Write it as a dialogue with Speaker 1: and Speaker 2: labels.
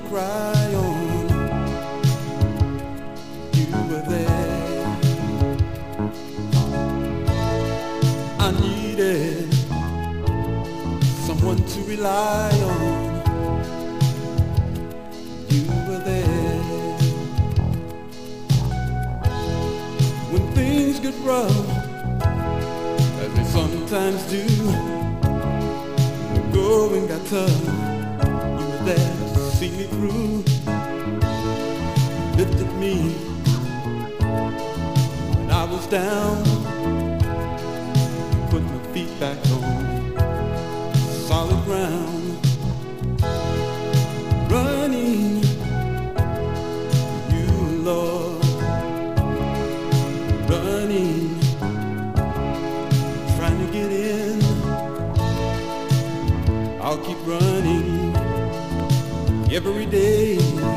Speaker 1: cry on. You were there. I needed someone to rely on. You were there. When things get rough, as they sometimes do, the going got tough. You were there to see me through. Lifted me when I was down. Put my feet back on solid ground. Running, you Lord. Running, trying to get in. I'll keep running every day.